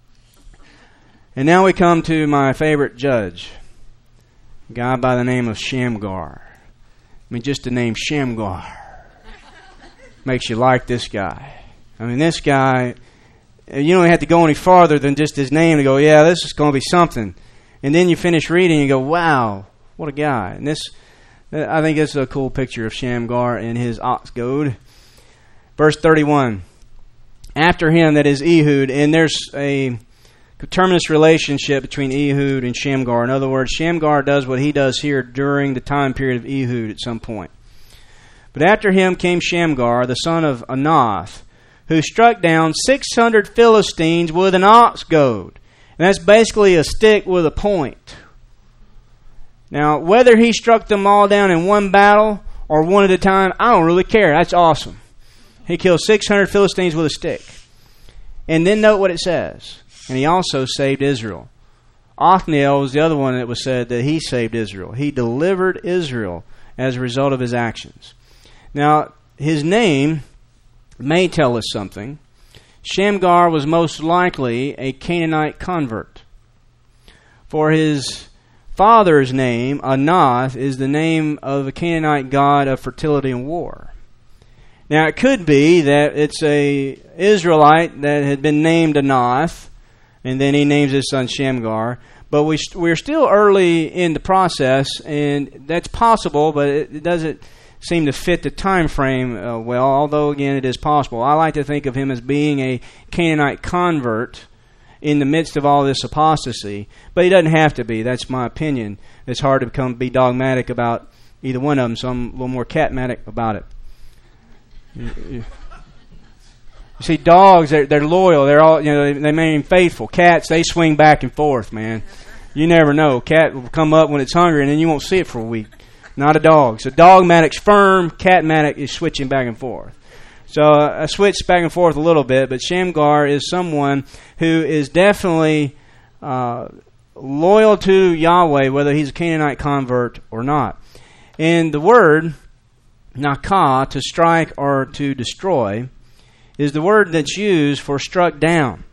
S1: And now we come to my favorite judge, a guy by the name of Shamgar. I mean, just the name Shamgar makes you like this guy. I mean, this guy, you don't have to go any farther than just his name to go, yeah, this is going to be something. And then you finish reading and you go, wow, what a guy. And this, I think this is a cool picture of Shamgar and his ox goad. Verse thirty-one. After him, that is Ehud, and there's a coterminous relationship between Ehud and Shamgar. In other words, Shamgar does what he does here during the time period of Ehud at some point. But after him came Shamgar, the son of Anath, who struck down six hundred Philistines with an ox goad. And that's basically a stick with a point. Now, whether he struck them all down in one battle or one at a time, I don't really care. That's awesome. He killed six hundred Philistines with a stick. And then note what it says. And he also saved Israel. Othniel was the other one that was said that he saved Israel. He delivered Israel as a result of his actions. Now, his name may tell us something. Shamgar was most likely a Canaanite convert. For his father's name, Anath, is the name of a Canaanite god of fertility and war. Now, it could be that it's a Israelite that had been named Anath, and then he names his son Shamgar. But we, we're still early in the process, and that's possible, but it, it doesn't seem to fit the time frame uh, well, although, again, it is possible. I like to think of him as being a Canaanite convert in the midst of all this apostasy, but he doesn't have to be. That's my opinion. It's hard to become be dogmatic about either one of them, so I'm a little more catmatic about it. You, you, you see, dogs, they're, they're loyal. They're all, you know, they, they remain faithful. Cats, they swing back and forth, man. You never know. Cat will come up when it's hungry, and then you won't see it for a week. Not a dog. So dogmatic's firm, catmatic is switching back and forth. So uh, I switched back and forth a little bit, but Shamgar is someone who is definitely uh, loyal to Yahweh, whether he's a Canaanite convert or not. And the word nakah, to strike or to destroy, is the word that's used for struck down.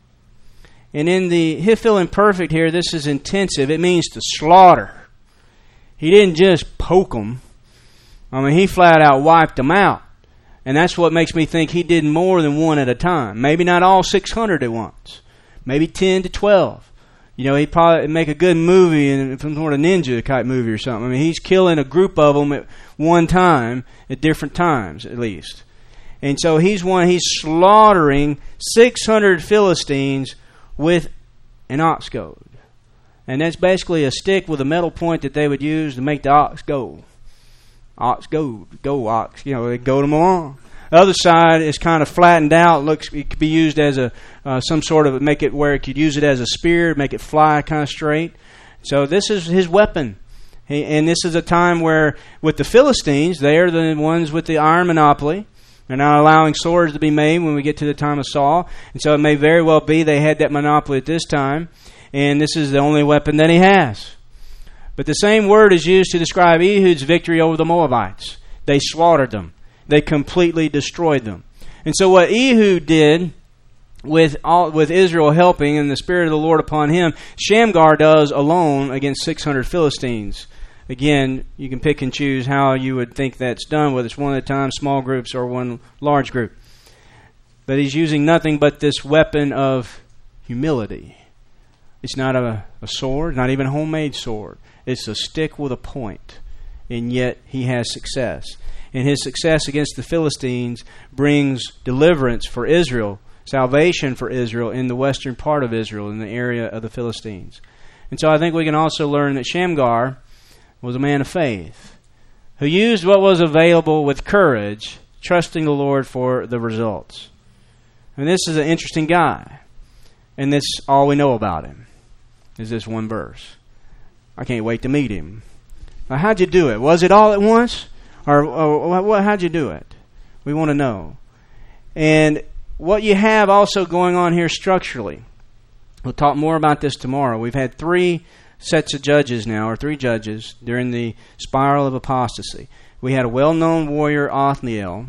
S1: And in the Hiphil imperfect here, this is intensive. It means to slaughter. He didn't just poke them. I mean, he flat out wiped them out. And that's what makes me think he did more than one at a time. Maybe not all six hundred at once. Maybe ten to twelve. You know, he'd probably make a good movie, and some sort of ninja type movie or something. I mean, he's killing a group of them at one time, at different times at least. And so he's one, he's slaughtering six hundred Philistines with an ox goad.
S2: And that's basically a stick with a metal point that they would use to make the ox go. Ox go, go ox. You know, they go them along. The other side is kind of flattened out. Looks, it could be used as a uh, some sort of, make it where it could use it as a spear, make it fly kind of straight. So this is his weapon. He, and this is a time where, with the Philistines, they are the ones with the iron monopoly. They're not allowing swords to be made when we get to the time of Saul. And so it may very well be they had that monopoly at this time. And this is the only weapon that he has. But the same word is used to describe Ehud's victory over the Moabites. They slaughtered them. They completely destroyed them. And so what Ehud did, with all, with Israel helping and the Spirit of the Lord upon him, Shamgar does alone against six hundred Philistines. Again, you can pick and choose how you would think that's done, whether it's one at a time, small groups, or one large group. But he's using nothing but this weapon of humility. It's not a, a sword, not even a homemade sword. It's a stick with a point. And yet he has success. And his success against the Philistines brings deliverance for Israel, salvation for Israel in the western part of Israel, in the area of the Philistines. And so I think we can also learn that Shamgar was a man of faith, who used what was available with courage, trusting the Lord for the results. And this is an interesting guy. And this all we know about him is this one verse. I can't wait to meet him. Now, how'd you do it? Was it all at once? Or, or how'd you do it? We want to know. And what you have also going on here structurally, we'll talk more about this tomorrow. We've had three sets of judges now, or three judges, during the spiral of apostasy. We had a well-known warrior, Othniel,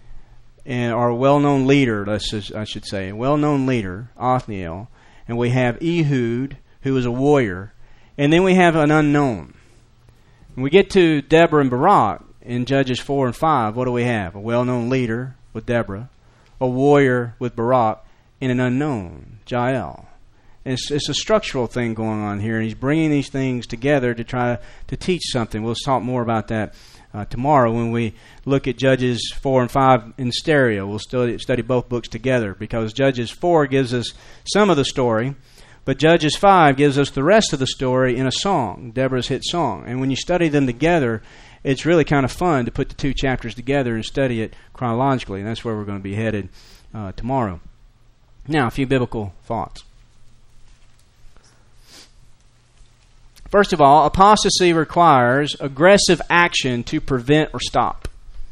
S2: and or a well-known leader, let's just, I should say, a well-known leader, Othniel, and we have Ehud, who was a warrior, and then we have an unknown. When we get to Deborah and Barak in Judges four and five, what do we have? A well-known leader with Deborah, a warrior with Barak, and an unknown, Jael. It's, it's a structural thing going on here, and he's bringing these things together to try to, to teach something. We'll talk more about that uh, tomorrow when we look at Judges four and five in stereo. We'll study, study both books together, because Judges four gives us some of the story, but Judges five gives us the rest of the story in a song, Deborah's hit song. And when you study them together, it's really kind of fun to put the two chapters together and study it chronologically, and that's where we're going to be headed uh, tomorrow. Now, a few biblical thoughts. First of all, apostasy requires aggressive action to prevent or stop.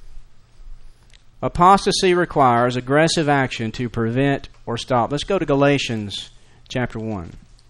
S2: Apostasy requires aggressive action to prevent or stop. Let's go to Galatians chapter one.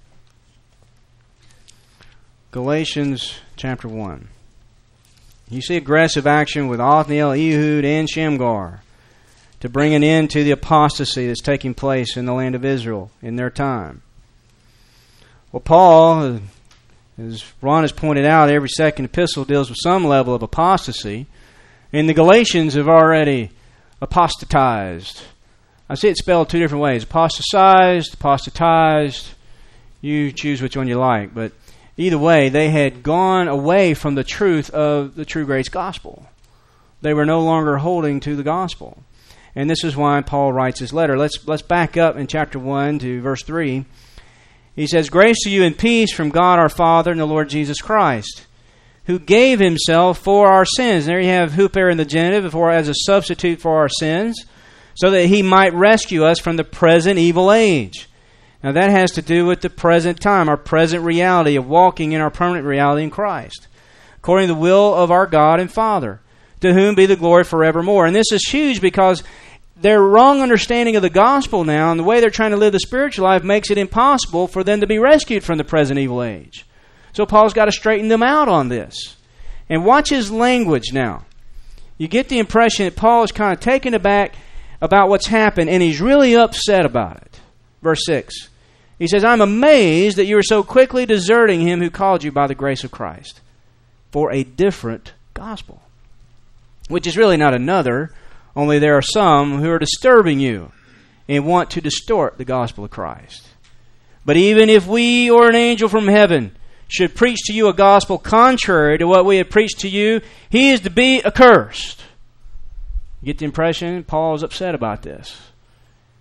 S2: Galatians chapter one. You see aggressive action with Othniel, Ehud, and Shamgar to bring an end to the apostasy that's taking place in the land of Israel in their time. Well, Paul, as Ron has pointed out, every second epistle deals with some level of apostasy. And the Galatians have already apostatized. I see it spelled two different ways. Apostatized, apostatized. You choose which one you like. But either way, they had gone away from the truth of the true grace gospel. They were no longer holding to the gospel. And this is why Paul writes his letter. Let's, let's back up in chapter one to verse three. He says, "Grace to you and peace from God our Father and the Lord Jesus Christ, who gave himself for our sins." There you have huper in the genitive, for as a substitute for our sins, so that he might rescue us from the present evil age. Now that has to do with the present time, our present reality of walking in our permanent reality in Christ, according to the will of our God and Father, to whom be the glory forevermore. And this is huge because their wrong understanding of the gospel now and the way they're trying to live the spiritual life makes it impossible for them to be rescued from the present evil age. So Paul's got to straighten them out on this. And watch his language now. You get the impression that Paul is kind of taken aback about what's happened, and he's really upset about it. Verse six. He says, "I'm amazed that you are so quickly deserting him who called you by the grace of Christ for a different gospel." Which is really not another, only there are some who are disturbing you and want to distort the gospel of Christ. "But even if we or an angel from heaven should preach to you a gospel contrary to what we have preached to you, he is to be accursed." You get the impression Paul is upset about this.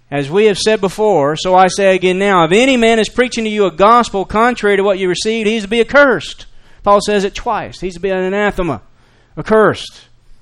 S2: As we have said before, so I say again now, if any man is preaching to you a gospel contrary to what you received, he's to be accursed. Paul says it twice. He's to be an anathema, accursed.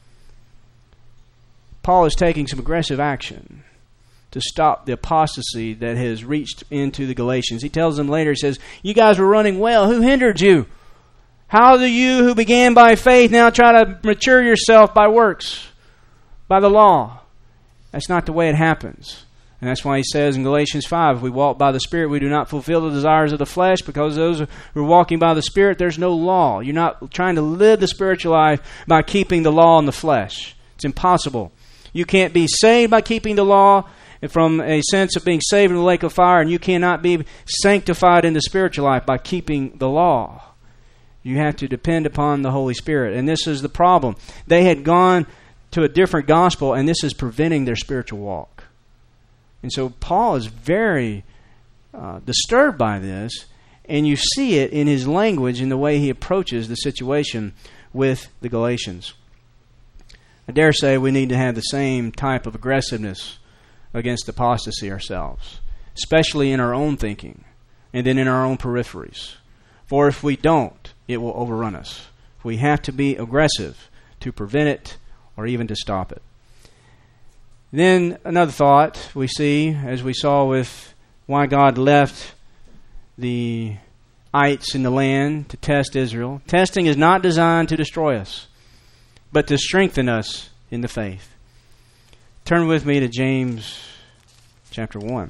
S2: Paul is taking some aggressive action to stop the apostasy that has reached into the Galatians. He tells them later, he says, you guys were running well. Who hindered you? How do you who began by faith now try to mature yourself by works, by the law? That's not the way it happens. And that's why he says in Galatians five, if we walk by the Spirit, we do not fulfill the desires of the flesh, because those who are walking by the Spirit, there's no law. You're not trying to live the spiritual life by keeping the law in the flesh. It's impossible. You can't be saved by keeping the law from a sense of being saved in the lake of fire, and you cannot be sanctified in the spiritual life by keeping the law. You have to depend upon the Holy Spirit. And this is the problem. They had gone to a different gospel, and this is preventing their spiritual walk. And so Paul is very uh, disturbed by this, and you see it in his language, in the way he approaches the situation with the Galatians. I dare say we need to have the same type of aggressiveness against apostasy ourselves, especially in our own thinking and then in our own peripheries. For if we don't, it will overrun us. We have to be aggressive to prevent it or even to stop it. Then another thought we see, as we saw with why God left the ites in the land to test Israel. Testing is not designed to destroy us, but to strengthen us in the faith. Turn with me to James chapter one.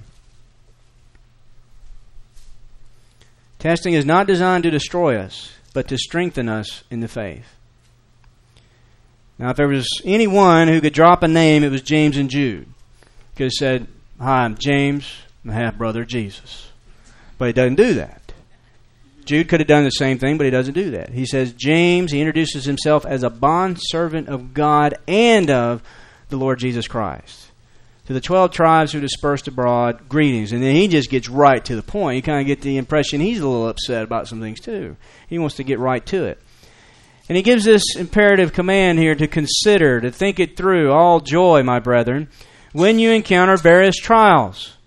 S2: Testing is not designed to destroy us, but to strengthen us in the faith. Now, if there was anyone who could drop a name, it was James and Jude. He could have said, hi, I'm James, my half-brother Jesus. But he doesn't do that. Jude could have done the same thing, but he doesn't do that. He says, James, he introduces himself as a bondservant of God and of the Lord Jesus Christ. To the twelve tribes who dispersed abroad, greetings. And then he just gets right to the point. You kind of get the impression he's a little upset about some things too. He wants to get right to it. And he gives this imperative command here to consider, to think it through. All joy, my brethren, when you encounter various trials.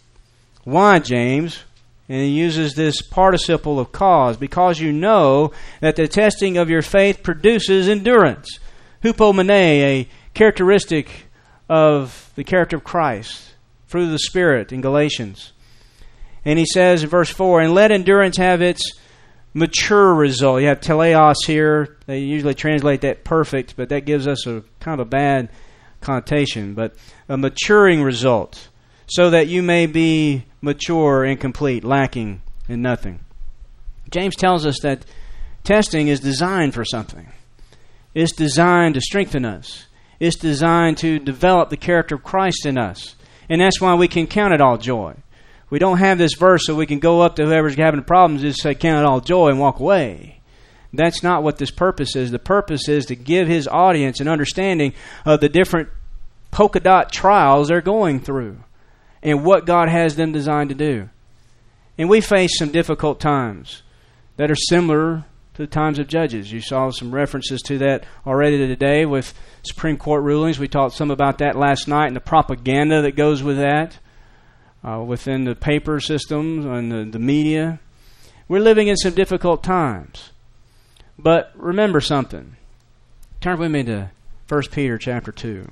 S2: Why, James? And he uses this participle of cause. Because you know that the testing of your faith produces endurance. Hupomene, a characteristic of the character of Christ, fruit of the Spirit in Galatians. And he says in verse four, and let endurance have its mature result. You have teleos here. They usually translate that perfect, but that gives us a kind of a bad connotation. But a maturing result, so that you may be mature and complete, lacking in nothing. James tells us that testing is designed for something. It's designed to strengthen us. It's designed to develop the character of Christ in us. And that's why we can count it all joy. We don't have this verse so we can go up to whoever's having problems and just say, count it all joy and walk away. That's not what this purpose is. The purpose is to give his audience an understanding of the different polka dot trials they're going through and what God has them designed to do. And we face some difficult times that are similar to the times of Judges. You saw some references to that already today with Supreme Court rulings. We talked some about that last night and the propaganda that goes with that uh, within the paper systems and the, the media. We're living in some difficult times. But remember something. Turn with me to First Peter chapter two.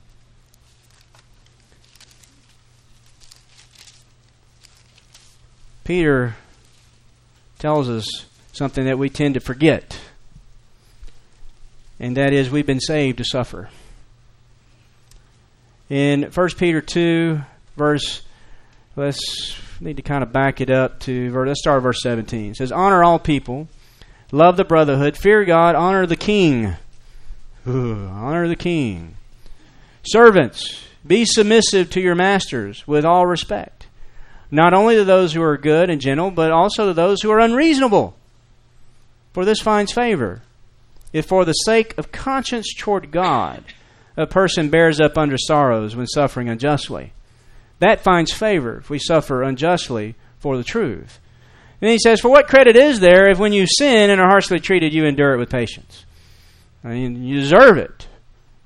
S2: Peter tells us something that we tend to forget, and that is we've been saved to suffer. In First Peter two, verse, let's need to kind of back it up to, let's start at verse seventeen. It says, honor all people, love the brotherhood, fear God, honor the king. Ooh, honor the king. Servants, be submissive to your masters with all respect, not only to those who are good and gentle, but also to those who are unreasonable. For this finds favor, if for the sake of conscience toward God, a person bears up under sorrows when suffering unjustly. That finds favor if we suffer unjustly for the truth. And he says, for what credit is there if when you sin and are harshly treated, you endure it with patience? I mean, you deserve it.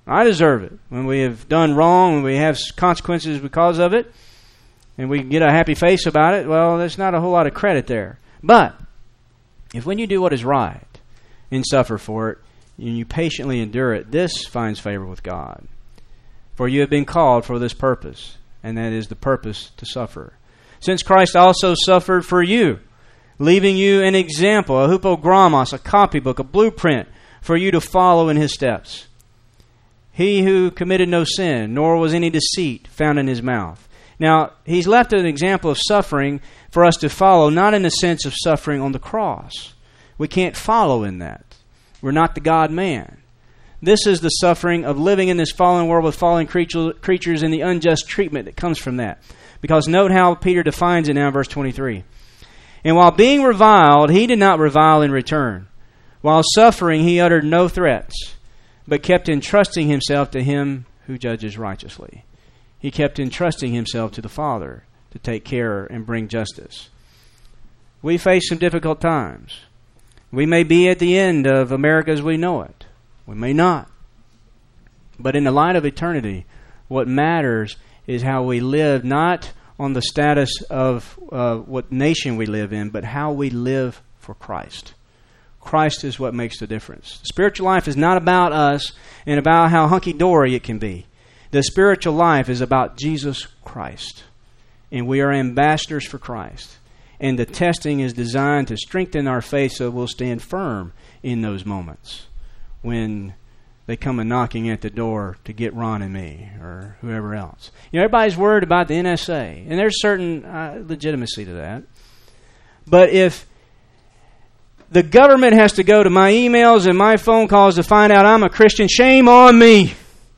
S2: I deserve it. When we have done wrong, when we have consequences because of it, and we get a happy face about it, well, there's not a whole lot of credit there. But if when you do what is right and suffer for it, and you patiently endure it, this finds favor with God. For you have been called for this purpose, and that is the purpose to suffer. Since Christ also suffered for you, leaving you an example, a hupogrammos, a copybook, a blueprint for you to follow in his steps. He who committed no sin, nor was any deceit found in his mouth. Now, he's left an example of suffering for us to follow, not in the sense of suffering on the cross. We can't follow in that. We're not the God-man. This is the suffering of living in this fallen world with fallen creatures and the unjust treatment that comes from that. Because note how Peter defines it now in verse twenty-three. And while being reviled, he did not revile in return. While suffering, he uttered no threats, but kept entrusting himself to him who judges righteously. He kept entrusting himself to the Father to take care and bring justice. We face some difficult times. We may be at the end of America as we know it. We may not. But in the light of eternity, what matters is how we live, not on the status of uh, what nation we live in, but how we live for Christ. Christ is what makes the difference. The spiritual life is not about us and about how hunky-dory it can be. The spiritual life is about Jesus Christ. And we are ambassadors for Christ. And the testing is designed to strengthen our faith so we'll stand firm in those moments when they come a knocking at the door to get Ron and me or whoever else. You know, everybody's worried about the N S A, and there's certain uh, legitimacy to that. But if the government has to go to my emails and my phone calls to find out I'm a Christian, shame on me.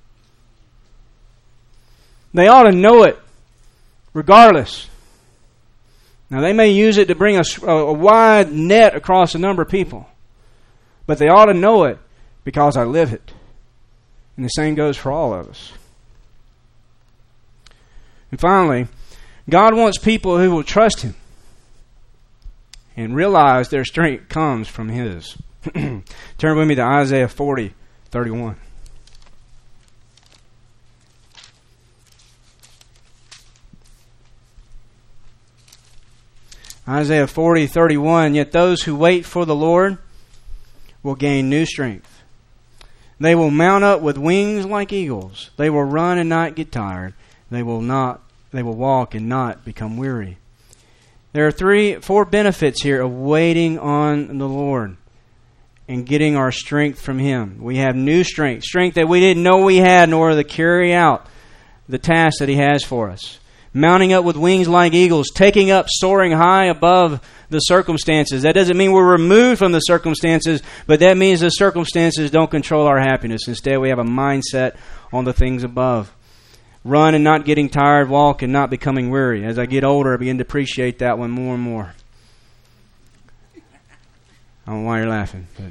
S2: They ought to know it, regardless. Now, they may use it to bring a, a wide net across a number of people, but they ought to know it because I live it. And the same goes for all of us. And finally, God wants people who will trust Him and realize their strength comes from His. Turn with me to Isaiah forty, thirty-one. Isaiah forty, thirty-one, yet those who wait for the Lord will gain new strength. They will mount up with wings like eagles. They will run and not get tired. They will not, they will walk and not become weary. There are three, four benefits here of waiting on the Lord and getting our strength from Him. We have new strength, strength that we didn't know we had in order to carry out the task that He has for us. Mounting up with wings like eagles, taking up, soaring high above the circumstances. That doesn't mean we're removed from the circumstances, but that means the circumstances don't control our happiness. Instead, we have a mindset on the things above. Run and not getting tired, walk and not becoming weary. As I get older, I begin to appreciate that one more and more. I don't know why you're laughing. But,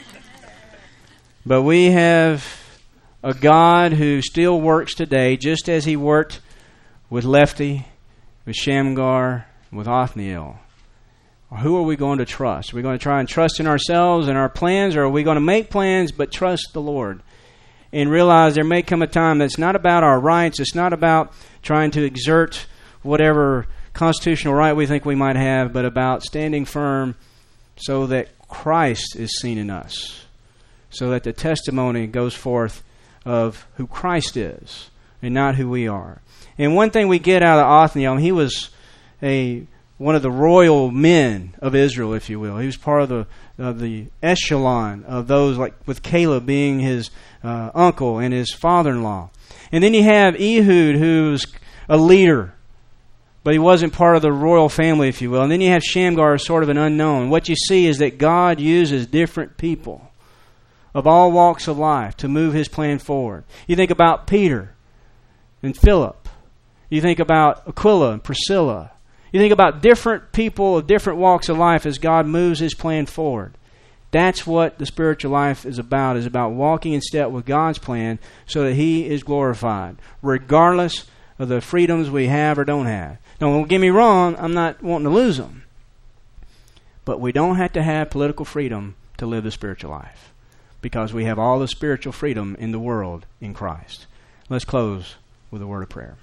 S2: but we have a God who still works today, just as He worked with Lefty, with Shamgar, with Othniel. Who are we going to trust? Are we going to try and trust in ourselves and our plans, or are we going to make plans but trust the Lord and realize there may come a time that's not about our rights, it's not about trying to exert whatever constitutional right we think we might have, but about standing firm so that Christ is seen in us, so that the testimony goes forth of who Christ is and not who we are. And one thing we get out of Othniel, he was a one of the royal men of Israel, if you will. He was part of the of the echelon of those, like with Caleb being his uh, uncle and his father-in-law. And then you have Ehud, who's a leader, but he wasn't part of the royal family, if you will. And then you have Shamgar, sort of an unknown. What you see is that God uses different people of all walks of life to move His plan forward. You think about Peter and Philip. You think about Aquila and Priscilla. You think about different people of different walks of life as God moves His plan forward. That's what the spiritual life is about, is about walking in step with God's plan so that He is glorified, regardless of the freedoms we have or don't have. Now, don't get me wrong, I'm not wanting to lose them. But we don't have to have political freedom to live the spiritual life. because we have all the spiritual freedom in the world in Christ. Let's close with a word of prayer.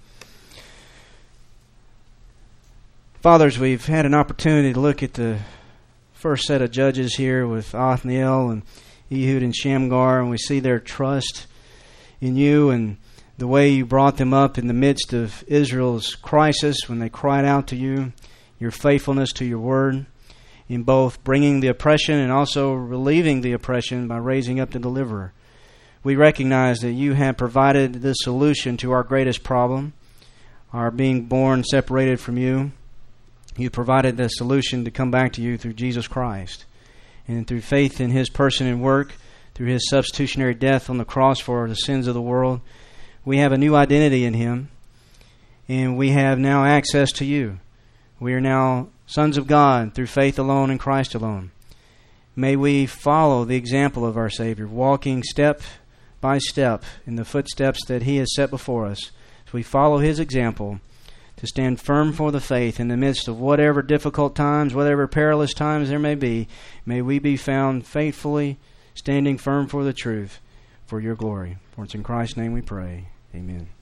S2: Fathers, we've had an opportunity to look at the first set of judges here with Othniel and Ehud and Shamgar, and we see their trust in you and the way you brought them up in the midst of Israel's crisis when they cried out to you, your faithfulness to your word, in both bringing the oppression and also relieving the oppression by raising up the deliverer. We recognize that you have provided the solution to our greatest problem, our being born separated from you. You provided the solution to come back to you through Jesus Christ. And through faith in His person and work, through His substitutionary death on the cross for the sins of the world, we have a new identity in Him. And we have now access to you. We are now sons of God through faith alone in Christ alone. May we follow the example of our Savior, walking step by step in the footsteps that He has set before us. As we follow His example, to stand firm for the faith in the midst of whatever difficult times, whatever perilous times there may be, may we be found faithfully standing firm for the truth, for your glory. For it's in Christ's name we pray. Amen.